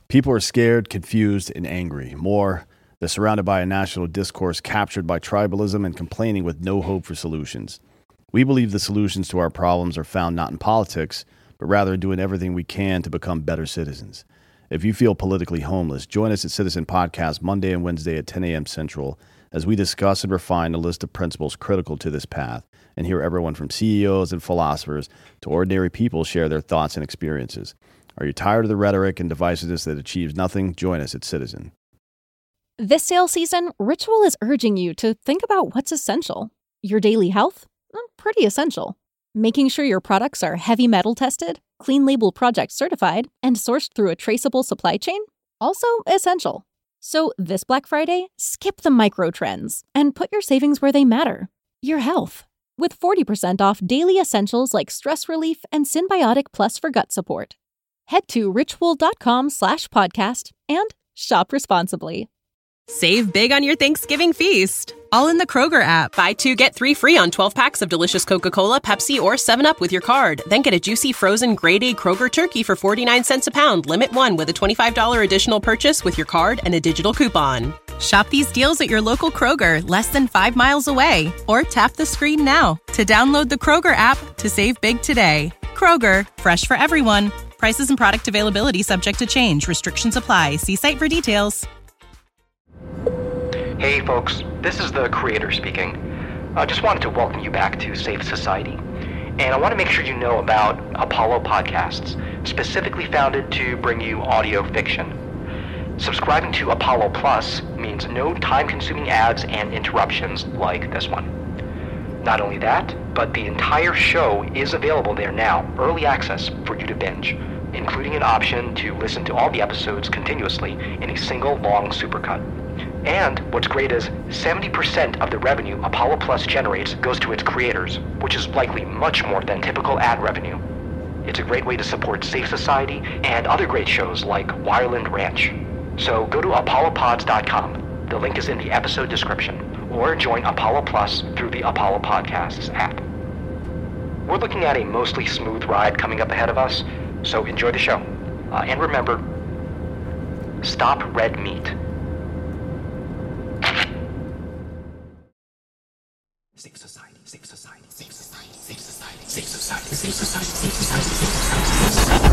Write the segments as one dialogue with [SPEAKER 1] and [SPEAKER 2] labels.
[SPEAKER 1] People are scared, confused, and angry. More, they're surrounded by a national discourse captured by tribalism and complaining with no hope for solutions. We believe the solutions to our problems are found not in politics, but rather in doing everything we can to become better citizens. If you feel politically homeless, join us at Citizen Podcast Monday and Wednesday at 10 a.m. Central as we discuss and refine a list of principles critical to this path and hear everyone from CEOs and philosophers to ordinary people share their thoughts and experiences. Are you tired of the rhetoric and divisiveness that achieves nothing? Join us at Citizen.
[SPEAKER 2] This sales season, Ritual is urging you to think about what's essential. Your daily health? Pretty essential. Making sure your products are heavy metal tested, clean label project certified, and sourced through a traceable supply chain? Also essential. So this Black Friday, skip the micro trends and put your savings where they matter. Your health. With 40% off daily essentials like stress relief and Symbiotic Plus for gut support. Head to ritual.com/podcast and shop responsibly.
[SPEAKER 3] Save big on your Thanksgiving feast, all in the Kroger app. Buy 2, get 3 free on 12 packs of delicious Coca-Cola, Pepsi, or 7-Up with your card. Then get a juicy frozen grade A Kroger turkey for 49 cents a pound. Limit 1 with a $25 additional purchase with your card and a digital coupon. Shop these deals at your local Kroger, less than 5 miles away. Or tap the screen now to download the Kroger app to save big today. Kroger, fresh for everyone. Prices and product availability subject to change. Restrictions apply. See site for details.
[SPEAKER 4] Hey folks, this is the creator speaking. I just wanted to welcome you back to Safe Society. And I want to make sure you know about Apollo Podcasts, specifically founded to bring you audio fiction. Subscribing to Apollo Plus means no time-consuming ads and interruptions like this one. Not only that, but the entire show is available there now, early access for you to binge, including an option to listen to all the episodes continuously in a single long supercut. And what's great is 70% of the revenue Apollo Plus generates goes to its creators, which is likely much more than typical ad revenue. It's a great way to support Safe Society and other great shows like Wireland Ranch. So go to apollopods.com. The link is in the episode description. Or join Apollo Plus through the Apollo Podcasts app. We're looking at a mostly smooth ride coming up ahead of us, so enjoy the show. And remember, stop red meat. Safe society, safe society, safe society, safe society, safe society, safe society, safe society, safe society.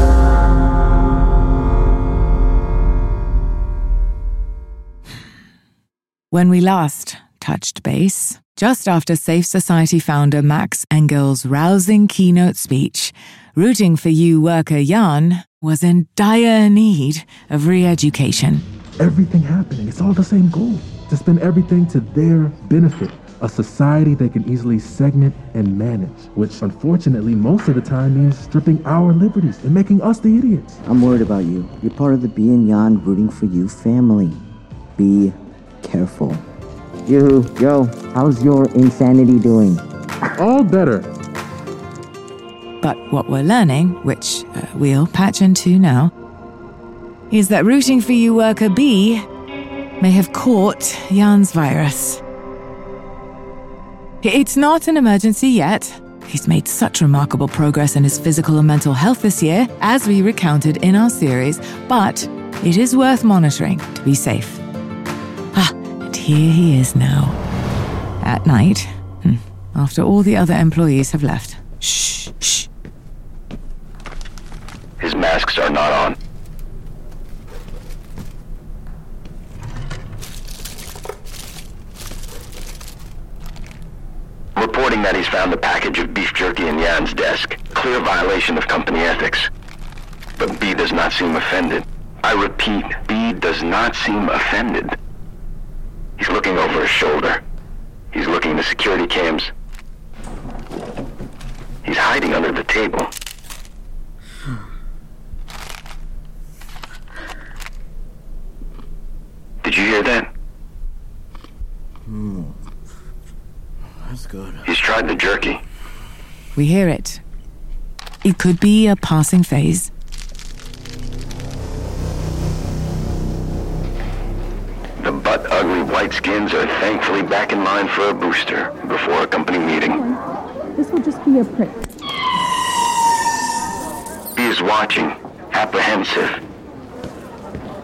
[SPEAKER 5] When we last touched base, just after Safe Society founder Max Engel's rousing keynote speech, Rooting for You worker Jan was in dire need of re-education.
[SPEAKER 6] Everything happening, it's all the same goal, to spend everything to their benefit. A society they can easily segment and manage, which unfortunately most of the time means stripping our liberties and making us the idiots.
[SPEAKER 7] I'm worried about you. You're part of the B and Jan Rooting for You family. Be careful. Yoo-hoo, yo, how's your insanity doing?
[SPEAKER 6] All better.
[SPEAKER 5] But what we're learning, which we'll patch into now, is that Rooting for You worker B may have caught Jan's virus. It's not an emergency yet. He's made such remarkable progress in his physical and mental health this year, as we recounted in our series, but it is worth monitoring to be safe. And here he is now. At night, after all the other employees have left. Shh, shh.
[SPEAKER 8] His masks are not on. Reporting that he's found a package of beef jerky in Jan's desk. Clear violation of company ethics. But B does not seem offended. I repeat, B does not seem offended. He's looking over his shoulder. He's looking at the security cams. He's hiding under the table. Did you hear that?
[SPEAKER 7] That's good.
[SPEAKER 8] He's tried the jerky.
[SPEAKER 5] We hear it. It could be a passing phase.
[SPEAKER 8] The butt-ugly white skins are thankfully back in line for a booster before a company meeting.
[SPEAKER 9] This will just be a prick.
[SPEAKER 8] B is watching, apprehensive.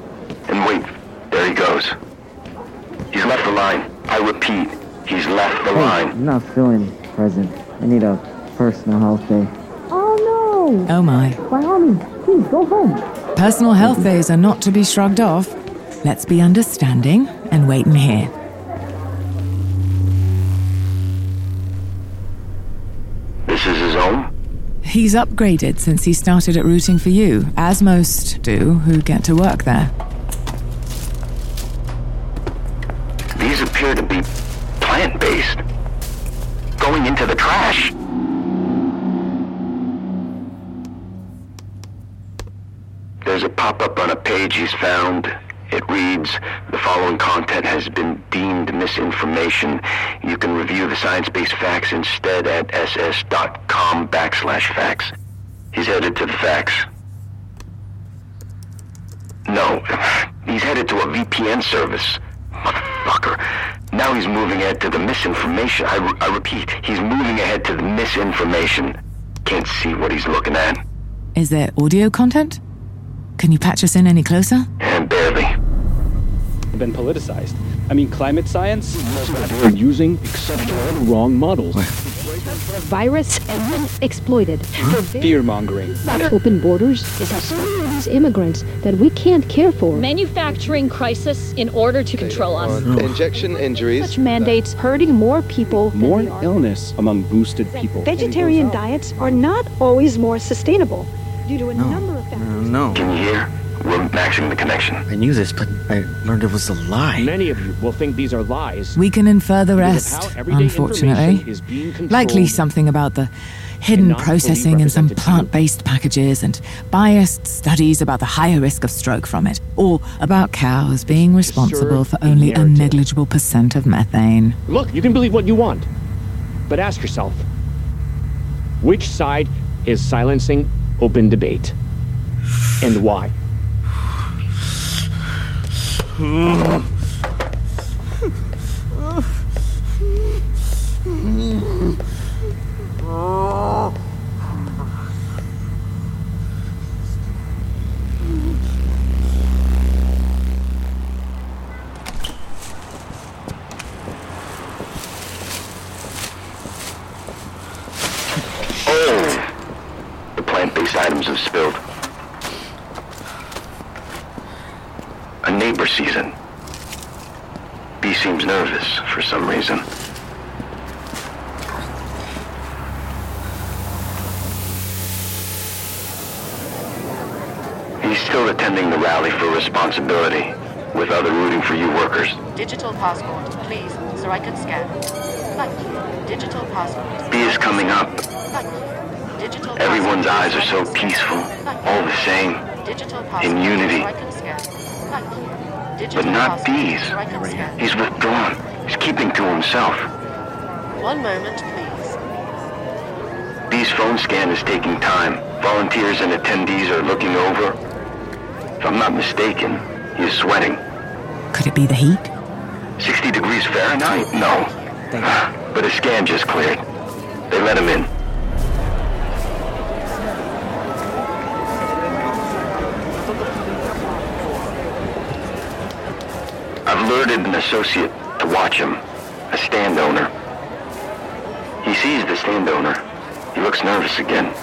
[SPEAKER 8] he goes. He's left the line. I repeat, he's left the line.
[SPEAKER 7] I'm not feeling present. I need a personal health day.
[SPEAKER 9] Oh no!
[SPEAKER 5] Oh my.
[SPEAKER 9] By all means, please go home.
[SPEAKER 5] Personal health days are not to be shrugged off. Let's be understanding and wait in here.
[SPEAKER 8] This is his home?
[SPEAKER 5] He's upgraded since he started at rooting for you, as most do who get to work there.
[SPEAKER 8] These appear to be plant-based. Going into the trash. There's a pop-up on a page he's found. It reads, "The following content has been deemed misinformation. You can review the science-based facts instead at ss.com/facts. He's headed to the facts. No, he's headed to a VPN service. Motherfucker. Now he's moving ahead to the misinformation. I repeat, he's moving ahead to the misinformation. Can't see what he's looking at.
[SPEAKER 5] Is there audio content? Can you patch us in any closer?
[SPEAKER 8] And barely.
[SPEAKER 10] Been politicized. I mean, climate science? We're using exceptional wrong models.
[SPEAKER 9] Virus and exploited.
[SPEAKER 10] Fear-mongering.
[SPEAKER 9] Open borders is immigrants that we can't care for.
[SPEAKER 11] Manufacturing crisis in order to control us.
[SPEAKER 12] Injection injuries.
[SPEAKER 9] Such mandates hurting more people.
[SPEAKER 10] More illness among boosted people.
[SPEAKER 13] Vegetarian diets are not always more sustainable due to a number of factors.
[SPEAKER 12] No.
[SPEAKER 8] Can you hear? We're maxing the connection.
[SPEAKER 12] I knew this, but I learned it was a lie.
[SPEAKER 10] Many of you will think these are lies.
[SPEAKER 5] We can infer the rest, unfortunately. Likely something about the hidden processing in some plant-based packages and biased studies about the higher risk of stroke from it, or about cows being responsible for only a negligible % of methane.
[SPEAKER 10] Look, you can believe what you want, but ask yourself, which side is silencing open debate, and why?
[SPEAKER 8] The plant-based items have spilled. A neighbor sees it. B seems nervous for some reason. He's still attending the rally for responsibility with other Rooting for You workers.
[SPEAKER 14] Digital passport, please, so I can scan. Thank you. Digital passport.
[SPEAKER 8] B is coming up.
[SPEAKER 14] Thank you. Digital
[SPEAKER 8] Everyone's eyes are so peaceful, all the same, in unity.
[SPEAKER 14] So I can scan. Thank you.
[SPEAKER 8] But not B's. He's withdrawn. He's keeping to himself.
[SPEAKER 14] One moment, please.
[SPEAKER 8] B's phone scan is taking time. Volunteers and attendees are looking over. If I'm not mistaken, he is sweating.
[SPEAKER 5] Could it be the heat?
[SPEAKER 8] 60 degrees Fahrenheit? No. But his scan just cleared. They let him in. I've alerted an associate to watch him, a stand owner. He sees the stand owner. He looks nervous again.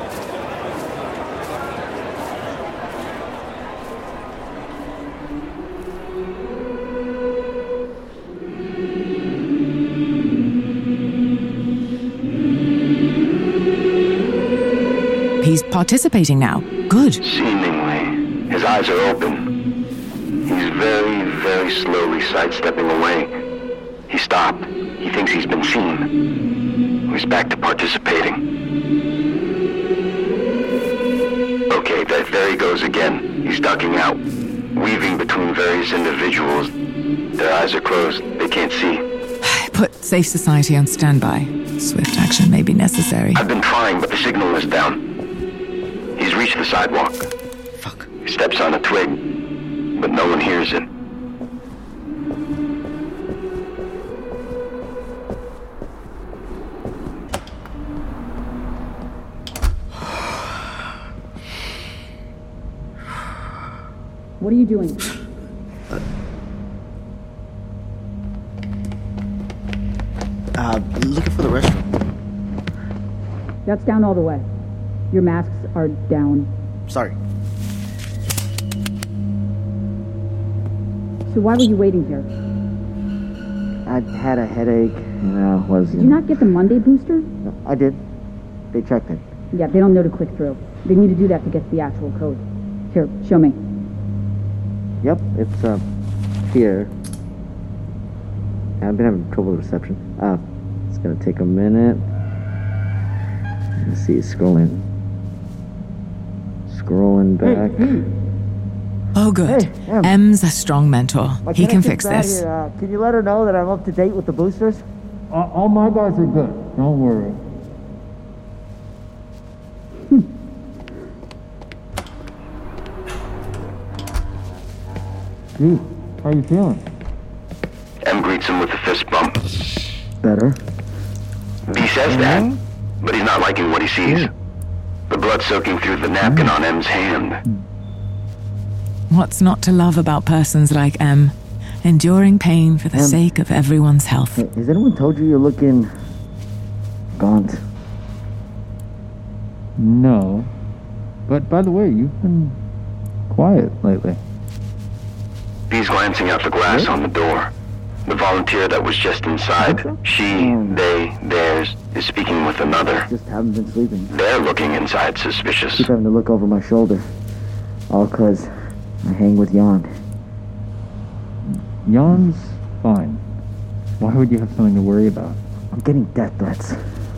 [SPEAKER 5] He's participating now. Good.
[SPEAKER 8] Seemingly. His eyes are open. He's very, very slowly sidestepping away. He stopped. He thinks he's been seen. He's back to participating. Okay, there he goes again. He's ducking out, weaving between various individuals. Their eyes are closed. They can't see.
[SPEAKER 5] Put Safe Society on standby. Swift action may be necessary.
[SPEAKER 8] I've been trying, but the signal is down. He's reached the sidewalk.
[SPEAKER 12] Fuck.
[SPEAKER 8] He steps on a twig, but no one hears it.
[SPEAKER 9] What are you doing?
[SPEAKER 12] Looking for the restroom.
[SPEAKER 15] That's down all the way. Your masks are down.
[SPEAKER 12] Sorry.
[SPEAKER 15] So why were you waiting here?
[SPEAKER 7] I had a headache and was...
[SPEAKER 15] Did you not get the Monday booster?
[SPEAKER 7] No, I did. They checked it.
[SPEAKER 15] Yeah, they don't know to click through. They need to do that to get to the actual code. Here, show me.
[SPEAKER 7] Yep, it's, here. I've been having trouble with reception. It's gonna take a minute. Let's see, scrolling back.
[SPEAKER 5] Hey. Oh, good.
[SPEAKER 7] Hey,
[SPEAKER 5] M's a strong mentor. He can fix this.
[SPEAKER 7] Here, can you let her know that I'm up to date with the boosters?
[SPEAKER 6] All my guys are good. Don't worry. Gee, how you feeling?
[SPEAKER 8] M greets him with a fist bump.
[SPEAKER 7] Better.
[SPEAKER 8] B says that, but he's not liking what he sees. The blood soaking through the napkin on M's hand.
[SPEAKER 5] What's not to love about persons like M? Enduring pain for the sake of everyone's health.
[SPEAKER 7] Hey, has anyone told you you're looking... gaunt?
[SPEAKER 6] No. But by the way, you've been quiet lately.
[SPEAKER 8] B's glancing out the glass on the door. The volunteer that was just inside, she, they, theirs, is speaking with another.
[SPEAKER 7] Just haven't been sleeping.
[SPEAKER 8] They're looking inside suspicious.
[SPEAKER 7] Keep having to look over my shoulder. All 'cause I hang with Jan.
[SPEAKER 6] Jan's fine. Why would you have something to worry about?
[SPEAKER 7] I'm getting death threats.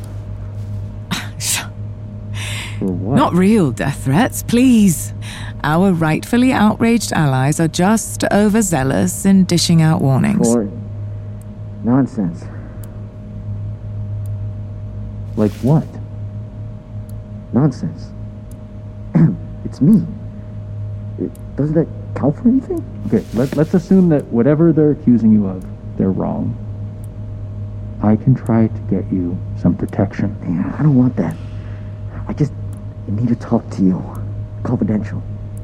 [SPEAKER 6] For what?
[SPEAKER 5] Not real death threats, please. Our rightfully outraged allies are just overzealous in dishing out warnings.
[SPEAKER 7] For nonsense.
[SPEAKER 6] Like what?
[SPEAKER 7] Nonsense. It's me. Doesn't that count for anything?
[SPEAKER 6] Okay, let's assume that whatever they're accusing you of, they're wrong. I can try to get you some protection.
[SPEAKER 7] Yeah, I don't want that. I need to talk to you. Confidential.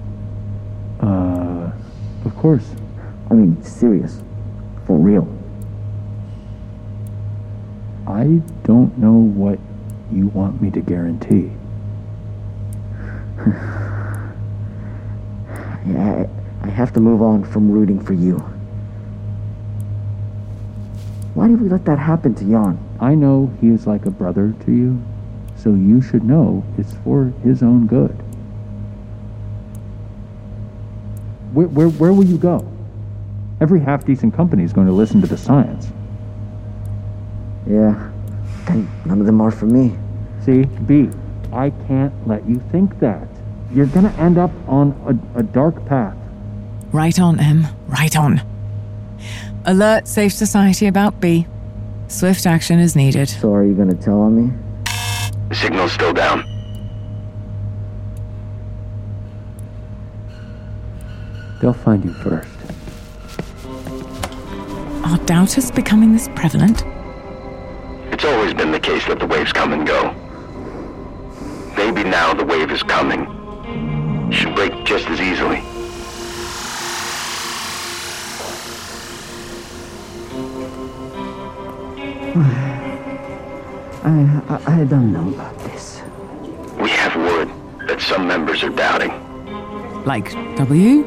[SPEAKER 6] Of course.
[SPEAKER 7] I mean, serious. For real.
[SPEAKER 6] I don't know what you want me to guarantee.
[SPEAKER 7] Yeah, I have to move on from rooting for you. Why did we let that happen to Jan?
[SPEAKER 6] I know he is like a brother to you, so you should know it's for his own good. Where will you go? Every half-decent company is going to listen to the science.
[SPEAKER 7] Yeah, and none of them are for me.
[SPEAKER 6] See, B, I can't let you think that. You're gonna end up on a dark path.
[SPEAKER 5] Right on, M. Right on. Alert Safe Society about B. Swift action is needed.
[SPEAKER 7] So are you gonna tell on me?
[SPEAKER 8] The signal's still down.
[SPEAKER 6] They'll find you first.
[SPEAKER 5] Are doubters becoming this prevalent?
[SPEAKER 8] It's always been the case that the waves come and go. Maybe now the wave is coming. Should break just as easily.
[SPEAKER 7] I don't know about this.
[SPEAKER 8] We have word that some members are doubting.
[SPEAKER 5] Like W?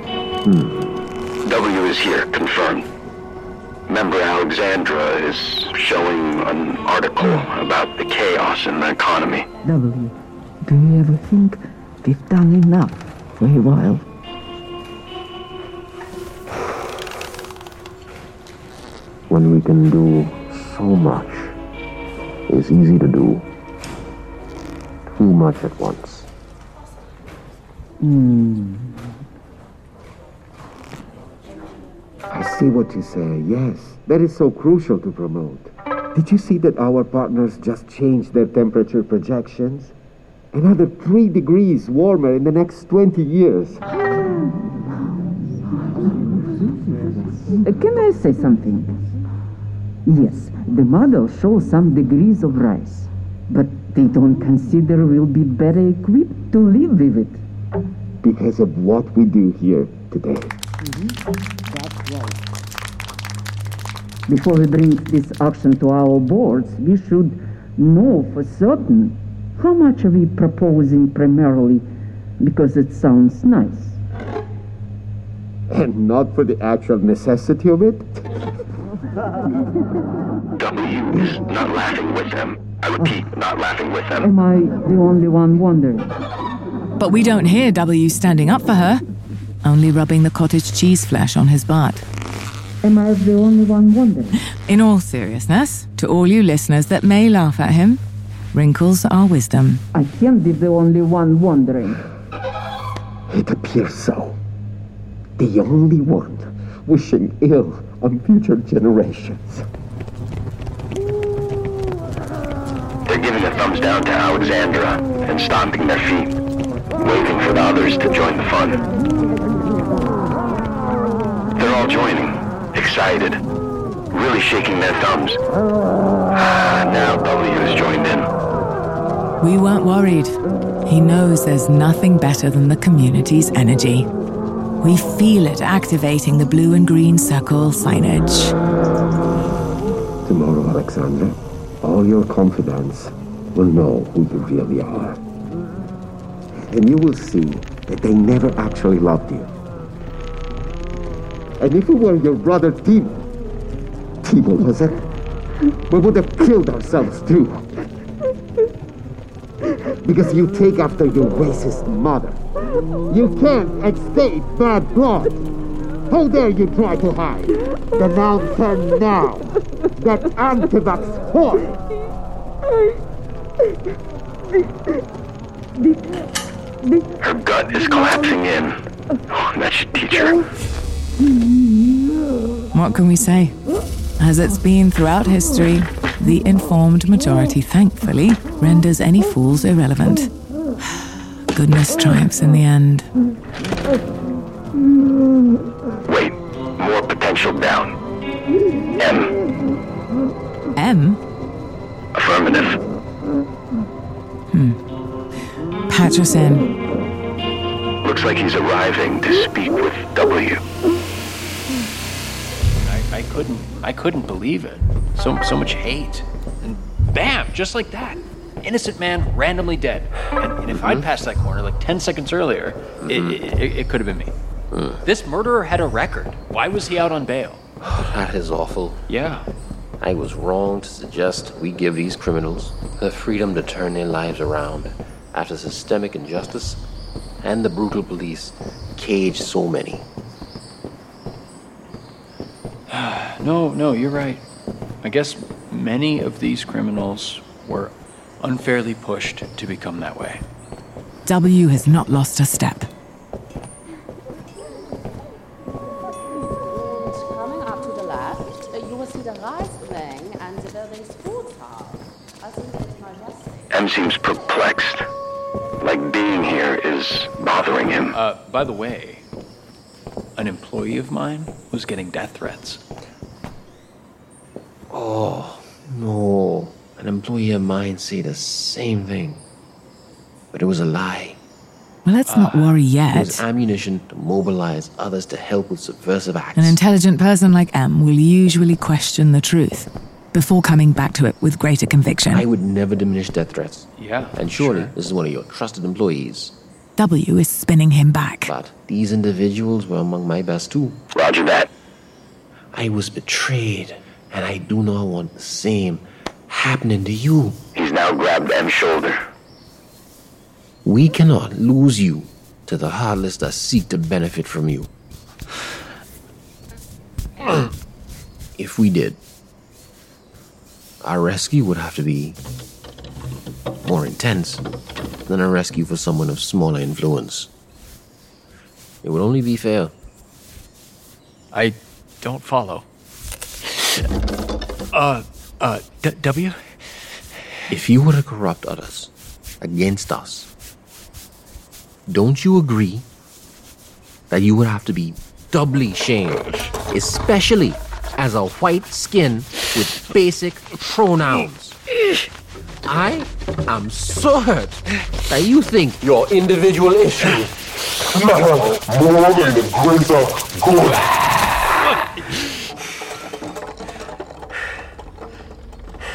[SPEAKER 8] W is here, confirmed. Member Alexandra is showing an article about the chaos in the economy.
[SPEAKER 7] W, do you ever think we've done enough for a while?
[SPEAKER 16] When we can do so much, it's easy to do too much at once.
[SPEAKER 17] I see what you say, yes. That is so crucial to promote. Did you see that our partners just changed their temperature projections? Another 3 degrees warmer in the next 20 years.
[SPEAKER 18] Can I say something? Yes, the model shows some degrees of rise, but they don't consider we'll be better equipped to live with it.
[SPEAKER 17] Because of what we do here today.
[SPEAKER 18] That's right. Before we bring this auction to our boards, we should know for certain how much are we proposing primarily because it sounds nice.
[SPEAKER 17] And not for the actual necessity of it?
[SPEAKER 8] W is not laughing with them. I repeat, not laughing with them.
[SPEAKER 18] Am I the only one wondering?
[SPEAKER 5] But we don't hear W standing up for her, only rubbing the cottage cheese flesh on his butt.
[SPEAKER 18] Am I the only one wondering?
[SPEAKER 5] In all seriousness, to all you listeners that may laugh at him, wrinkles are wisdom.
[SPEAKER 18] I can't be the only one wondering.
[SPEAKER 17] It appears so. The only one wishing ill on future generations.
[SPEAKER 8] They're giving a thumbs down to Alexandra and stomping their feet, waving for the others to join the fun. They're all joining, excited, really shaking their thumbs. Now W has joined in.
[SPEAKER 5] We weren't worried. He knows there's nothing better than the community's energy. We feel it activating the blue and green circle signage.
[SPEAKER 17] Tomorrow, Alexandra, all your confidants will know who you really are. And you will see that they never actually loved you. And if it were your brother Timo, was it? We would have killed ourselves too. Because you take after your racist mother. You can't escape bad blood. How dare you try to hide? Denounce her now. That anti-vax whore.
[SPEAKER 8] Her gut is collapsing in. Oh, that should teach her.
[SPEAKER 5] What can we say? As it's been throughout history, the informed majority, thankfully, renders any fools irrelevant. Goodness triumphs in the end.
[SPEAKER 8] Wait, more potential down. M.
[SPEAKER 5] M?
[SPEAKER 8] Affirmative.
[SPEAKER 5] Patch us in.
[SPEAKER 8] Looks like he's arriving to speak with W.
[SPEAKER 19] I couldn't believe it. So much hate. And bam, just like that. Innocent man randomly dead. And if I'd passed that corner like 10 seconds earlier, it could have been me. This murderer had a record. Why was he out on bail?
[SPEAKER 12] That is awful.
[SPEAKER 19] Yeah.
[SPEAKER 12] I was wrong to suggest we give these criminals the freedom to turn their lives around after systemic injustice and the brutal police caged so many.
[SPEAKER 19] No, you're right. I guess many of these criminals were unfairly pushed to become that way.
[SPEAKER 5] W has not lost a step.
[SPEAKER 14] Coming up to the left, you will see the rice playing and the building sports hall. I think it's majestic.
[SPEAKER 8] M seems perplexed. Like being here is bothering him.
[SPEAKER 19] By the way, an employee of mine was getting death threats.
[SPEAKER 12] Oh, no. An employee of mine said the same thing. But it was a lie.
[SPEAKER 5] Well, let's not worry yet.
[SPEAKER 12] It was ammunition to mobilize others to help with subversive acts.
[SPEAKER 5] An intelligent person like M will usually question the truth before coming back to it with greater conviction.
[SPEAKER 12] I would never diminish death threats.
[SPEAKER 19] Yeah.
[SPEAKER 12] And surely this is one of your trusted employees.
[SPEAKER 5] W is spinning him back.
[SPEAKER 12] But these individuals were among my best too.
[SPEAKER 8] Roger that.
[SPEAKER 12] I was betrayed, and I do not want the same happening to you.
[SPEAKER 8] He's now grabbed M's shoulder.
[SPEAKER 12] We cannot lose you to the heartless that seek to benefit from you. If we did, our rescue would have to be more intense than a rescue for someone of smaller influence. It would only be fair.
[SPEAKER 19] I don't follow. W?
[SPEAKER 12] If you were to corrupt others against us, don't you agree that you would have to be doubly shamed, especially as a white skin with basic pronouns? I am so hurt that you think your individual issues
[SPEAKER 16] matter more than the greater good.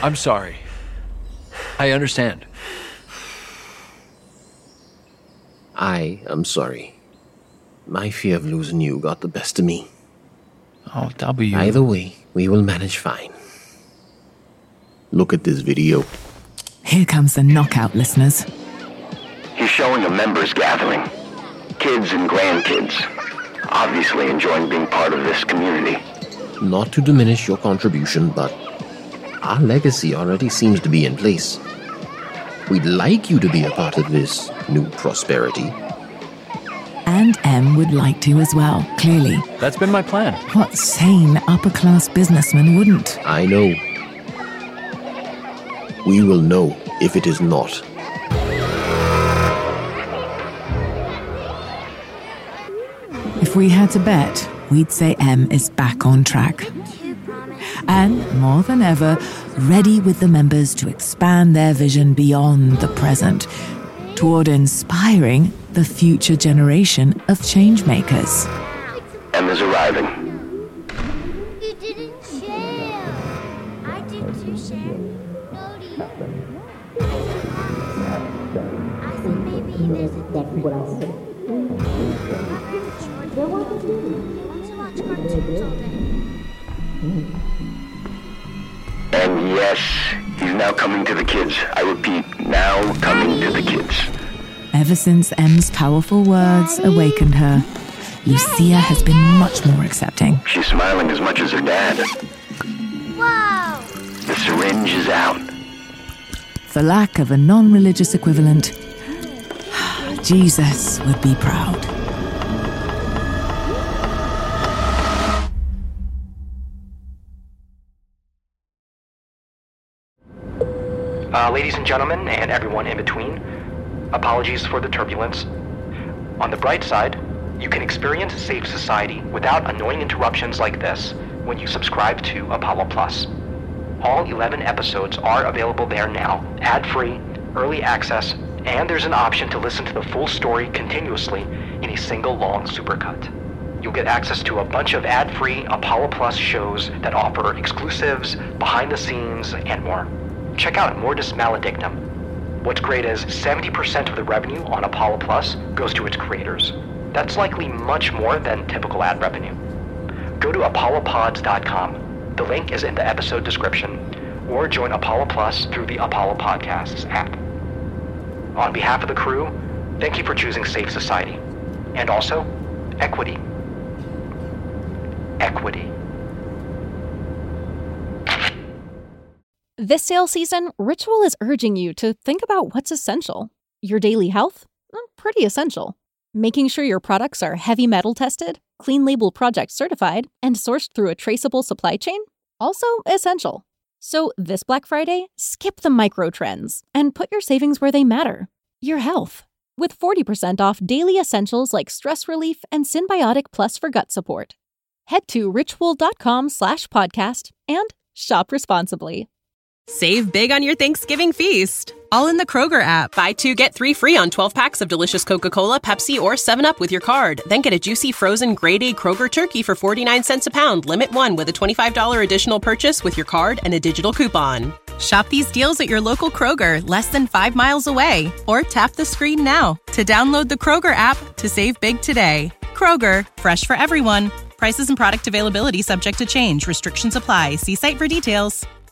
[SPEAKER 19] I'm sorry. I understand.
[SPEAKER 12] I am sorry. My fear of losing you got the best of me.
[SPEAKER 19] Oh, W.
[SPEAKER 12] Either way, we will manage fine. Look at this video.
[SPEAKER 5] Here comes the knockout, listeners.
[SPEAKER 8] He's showing a members gathering. Kids and grandkids. Obviously enjoying being part of this community.
[SPEAKER 12] Not to diminish your contribution, but our legacy already seems to be in place. We'd like you to be a part of this new prosperity.
[SPEAKER 5] And M would like to as well, clearly.
[SPEAKER 19] That's been my plan.
[SPEAKER 5] What sane upper-class businessman wouldn't?
[SPEAKER 12] I know. We will know if it is not.
[SPEAKER 5] If we had to bet, we'd say M is back on track. And, more than ever, ready with the members to expand their vision beyond the present, toward inspiring the future generation of changemakers.
[SPEAKER 8] M is arriving.
[SPEAKER 20] You didn't share. I did too, share. I think maybe there's a difference. He wants to watch cartoons all day.
[SPEAKER 8] And yes, he's now coming to the kids. I repeat, now coming to the kids.
[SPEAKER 5] Ever since M's powerful words awakened her, Lucia has been much more accepting.
[SPEAKER 8] She's smiling as much as her dad.
[SPEAKER 20] Wow!
[SPEAKER 8] The syringe is out.
[SPEAKER 5] For lack of a non-religious equivalent, Jesus would be proud.
[SPEAKER 4] Ladies and gentlemen, and everyone in between, apologies for the turbulence. On the bright side, you can experience Safe Society without annoying interruptions like this when you subscribe to Apollo Plus. All 11 episodes are available there now, ad-free, early access, and there's an option to listen to the full story continuously in a single long supercut. You'll get access to a bunch of ad-free Apollo Plus shows that offer exclusives, behind the scenes, and more. Check out Mortis Maledictum. What's great is 70% of the revenue on Apollo Plus goes to its creators. That's likely much more than typical ad revenue. Go to apollopods.com. The link is in the episode description, or join Apollo Plus through the Apollo Podcasts app. On behalf of the crew, thank you for choosing Safe Society. And also, equity. Equity.
[SPEAKER 2] This sale season, Ritual is urging you to think about what's essential. Your daily health? Pretty essential. Making sure your products are heavy metal tested, clean label project certified, and sourced through a traceable supply chain? Also essential. So this Black Friday, skip the micro trends and put your savings where they matter. Your health. With 40% off daily essentials like stress relief and Symbiotic Plus for gut support. Head to ritual.com/podcast and shop responsibly.
[SPEAKER 3] Save big on your Thanksgiving feast, all in the Kroger app. Buy 2, get 3 free on 12 packs of delicious Coca-Cola, Pepsi, or 7-Up with your card. Then get a juicy frozen grade-A Kroger turkey for 49 cents a pound. Limit 1 with a $25 additional purchase with your card and a digital coupon. Shop these deals at your local Kroger, less than 5 miles away. Or tap the screen now to download the Kroger app to save big today. Kroger, fresh for everyone. Prices and product availability subject to change. Restrictions apply. See site for details.